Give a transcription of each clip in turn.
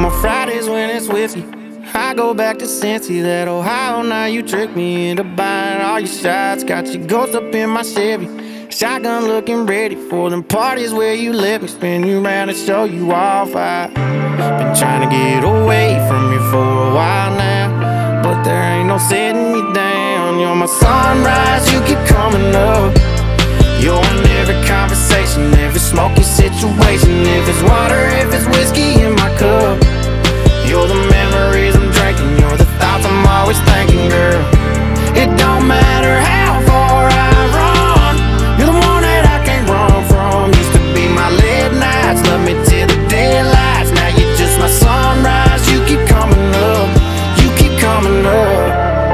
my Fridays when it's whiskey, I go back to Cincy, that Ohio. Now you tricked me into buying all your shots. Got your ghost up in my Chevy, shotgun looking ready for them parties where you let me spin you around and show you off. I've been trying to get away from you for a while now, but there ain't no setting me down. You're my sunrise, you keep coming up. You're in every conversation, every smoky situation. If it's water, if it's whiskey in my cup, you're the memories I'm drinking, you're the thoughts I'm always thinking, girl. It don't matter how far I run, you're the one that I can't run from. Used to be my late nights, love me till the daylights. Now you're just my sunrise, you keep coming up. You keep coming up.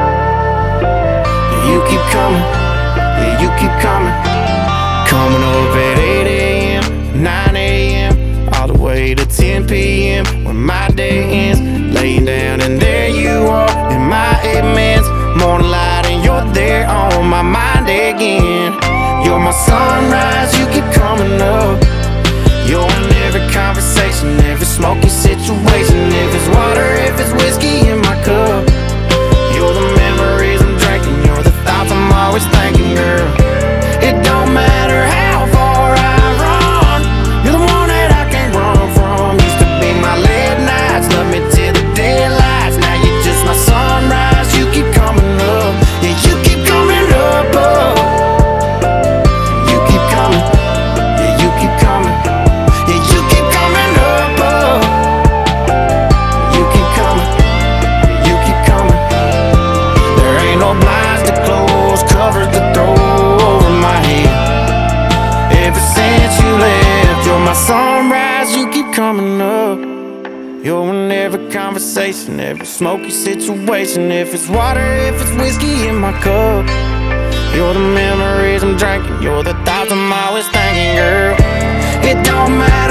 You keep coming, yeah, you keep coming. Coming up at 8 a.m., 9 a.m., all the way to 10 p.m. when my day ends. Laying down and there you are in my amens. Morning light and you're there on my mind again. You're my sunrise, you keep coming up. You're in every conversation, every smoky situation. If it's water, if it's whiskey in my cup, you're the memories I'm drinking, you're the thoughts I'm always thinking, girl. It don't matter how far I run, you're the one that I can't run from. Used to be my late nights, love me till the daylights. Now you're just my sunrise, you keep coming up. Yeah, you keep coming up, oh. You keep coming, yeah, you keep coming. Yeah, you keep coming up, oh. You keep coming, yeah, you keep coming. There ain't no blinds to close, covers to throw over my head. Ever since you left, you're my sunrise, you keep coming up. You're in every conversation, every smoky situation. If it's water, if it's whiskey in my cup, you're the memories I'm drinking, you're the thoughts I'm always thinking, girl. It don't matter